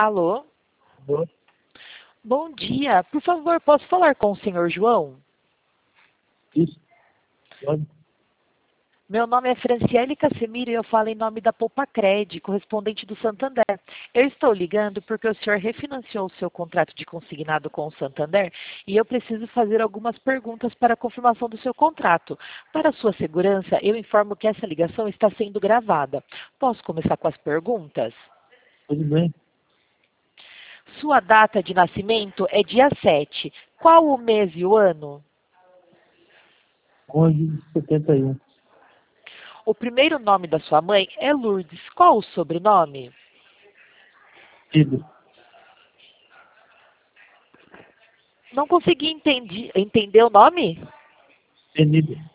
Alô? Boa. Bom dia. Por favor, posso falar com o senhor João? Isso. Pode. Meu nome é Franciele Cassimiro e eu falo em nome da Poupa-Cred, correspondente do Santander. Eu estou ligando porque o senhor refinanciou o seu contrato de consignado com o Santander e eu preciso fazer algumas perguntas para a confirmação do seu contrato. Para sua segurança, eu informo que essa ligação está sendo gravada. Posso começar com as perguntas? Tudo bem. Sua data de nascimento é dia 7. Qual o mês e o ano? 11 de 71. O primeiro nome da sua mãe é Lourdes. Qual o sobrenome? Tido. Não consegui entender o nome? Tenido.